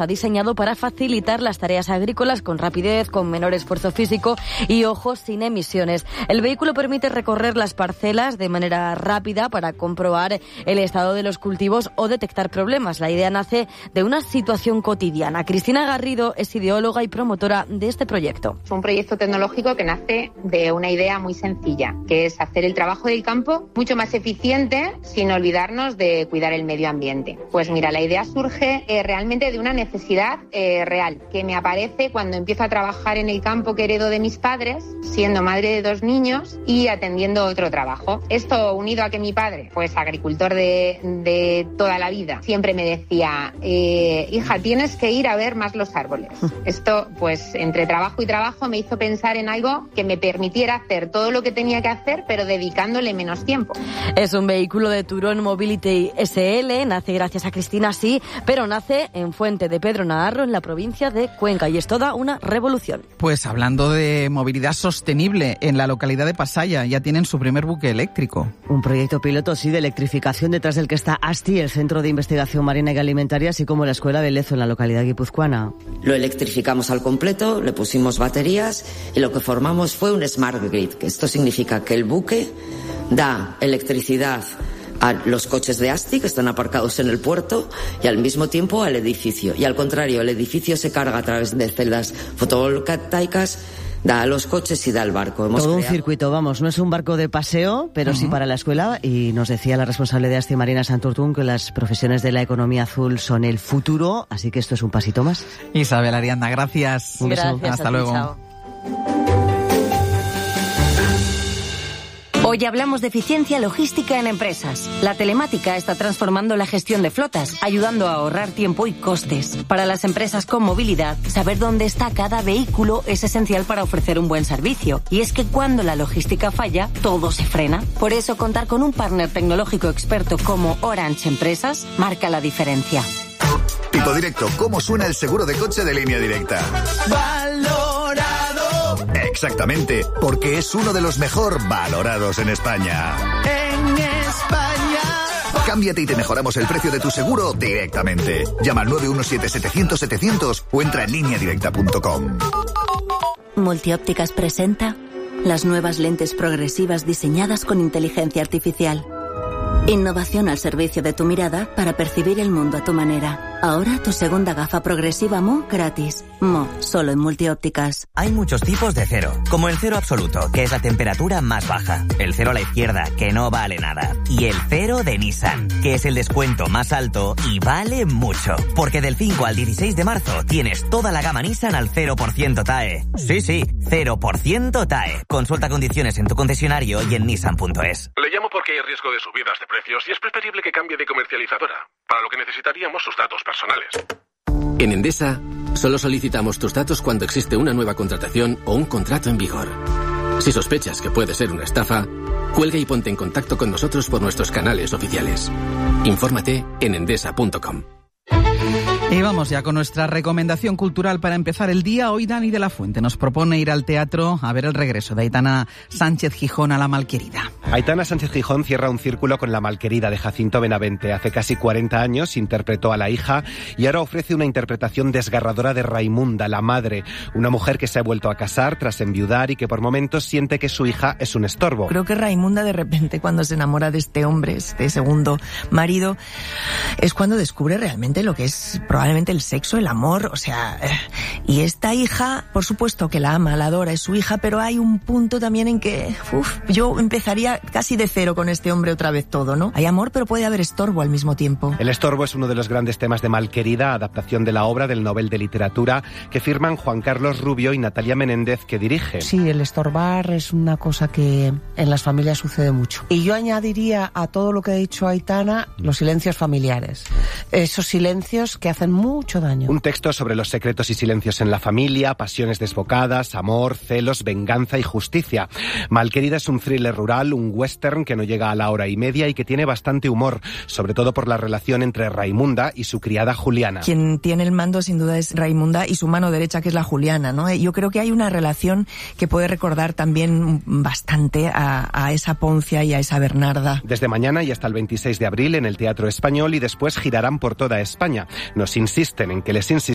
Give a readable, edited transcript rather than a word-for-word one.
está diseñado para facilitar las tareas agrícolas con rapidez, con menor esfuerzo físico y, ojo, sin emisiones. El vehículo permite recorrer las parcelas de manera rápida para comprobar el estado de los cultivos o detectar problemas. La idea nace de una situación cotidiana. Cristina Garrido es ideóloga y promotora de este proyecto. Es un proyecto tecnológico que nace de una idea muy sencilla, que es hacer el trabajo del campo mucho más eficiente sin olvidarnos de cuidar el medio ambiente. Pues mira, la idea surge realmente de una necesidad real que me aparece cuando empiezo a trabajar en el campo que heredo de mis padres, siendo madre de 2 niños y atendiendo otro trabajo. Esto unido a que mi padre, pues agricultor de toda la vida, siempre me decía, hija, tienes que ir a ver más los árboles. Esto, pues entre trabajo y trabajo, me hizo pensar en algo que me permitiera hacer todo lo que tenía que hacer, pero dedicándole menos tiempo. Es un vehículo de Turón Mobility SL, nace gracias a Cristina, sí, pero nace en Fuente de Pedro Naharro, en la provincia de Cuenca, y es toda una revolución. Pues hablando de movilidad sostenible, en la localidad de Pasaya ya tienen su primer buque eléctrico. Un proyecto piloto, sí, de electrificación detrás del que está ASTI, el Centro de Investigación Marina y Alimentaria, así como la Escuela de Lezo en la localidad guipuzcoana. Lo electrificamos al completo, le pusimos baterías y lo que formamos fue un Smart Grid, que esto significa que el buque da electricidad a los coches de ASTI que están aparcados en el puerto y al mismo tiempo al edificio. Y al contrario, el edificio se carga a través de celdas fotovoltaicas, da a los coches y da al barco. Todo un circuito, vamos, no es un barco de paseo, pero sí para la escuela. Y nos decía la responsable de ASTI, Marina Santurtún, que las profesiones de la economía azul son el futuro, así que esto es un pasito más. Isabel Arianda, gracias. Un beso. Gracias, hasta luego. Chao. Hoy hablamos de eficiencia logística en empresas. La telemática está transformando la gestión de flotas, ayudando a ahorrar tiempo y costes. Para las empresas con movilidad, saber dónde está cada vehículo es esencial para ofrecer un buen servicio. Y es que cuando la logística falla, todo se frena. Por eso, contar con un partner tecnológico experto como Orange Empresas marca la diferencia. Tipo Directo, ¿cómo suena el seguro de coche de Línea Directa? ¡Valorado! Exactamente, porque es uno de los mejor valorados en España. En España. Cámbiate y te mejoramos el precio de tu seguro directamente. Llama al 917-700-700 o entra en lineadirecta.com. Multiópticas presenta las nuevas lentes progresivas diseñadas con inteligencia artificial. Innovación al servicio de tu mirada para percibir el mundo a tu manera. Ahora tu segunda gafa progresiva Mo gratis. Mo, solo en Multiópticas. Hay muchos tipos de cero, como el cero absoluto, que es la temperatura más baja. El cero a la izquierda, que no vale nada. Y el cero de Nissan, que es el descuento más alto y vale mucho. Porque del 5 al 16 de marzo tienes toda la gama Nissan al 0% TAE. Sí, 0% TAE. Consulta condiciones en tu concesionario y en nissan.es. Le llamo porque hay riesgo de subidas de precios y es preferible que cambie de comercializadora, para lo que necesitaríamos sus datos personales. En Endesa, solo solicitamos tus datos cuando existe una nueva contratación o un contrato en vigor. Si sospechas que puede ser una estafa, cuelga y ponte en contacto con nosotros por nuestros canales oficiales. Infórmate en endesa.com. Y vamos ya con nuestra recomendación cultural para empezar el día. Hoy Dani de la Fuente nos propone ir al teatro a ver el regreso de Aitana Sánchez Gijón a La Malquerida. Aitana Sánchez Gijón cierra un círculo con La Malquerida de Jacinto Benavente. Hace casi 40 años interpretó a la hija y ahora ofrece una interpretación desgarradora de Raimunda, la madre, una mujer que se ha vuelto a casar tras enviudar y que por momentos siente que su hija es un estorbo. Creo que Raimunda de repente cuando se enamora de este hombre, este segundo marido, es cuando descubre realmente lo que es probablemente el sexo, el amor, o sea, y esta hija, por supuesto que la ama, la adora, es su hija, pero hay un punto también en que, yo empezaría casi de cero con este hombre otra vez todo, ¿no? Hay amor, pero puede haber estorbo al mismo tiempo. El estorbo es uno de los grandes temas de Malquerida, adaptación de la obra del Nobel de Literatura, que firman Juan Carlos Rubio y Natalia Menéndez, que dirige. Sí, el estorbar es una cosa que en las familias sucede mucho. Y yo añadiría a todo lo que ha dicho Aitana, los silencios familiares. Esos silencios que hacen mucho daño. Un texto sobre los secretos y silencios en la familia, pasiones desbocadas, amor, celos, venganza y justicia. Malquerida es un thriller rural, un western que no llega a la hora y media y que tiene bastante humor, sobre todo por la relación entre Raimunda y su criada Juliana. Quien tiene el mando sin duda es Raimunda y su mano derecha, que es la Juliana, ¿no? Yo creo que hay una relación que puede recordar también bastante a esa Poncia y a esa Bernarda. Desde mañana y hasta el 26 de abril en el Teatro Español y después girarán por toda España. Nos insisten en que les insisten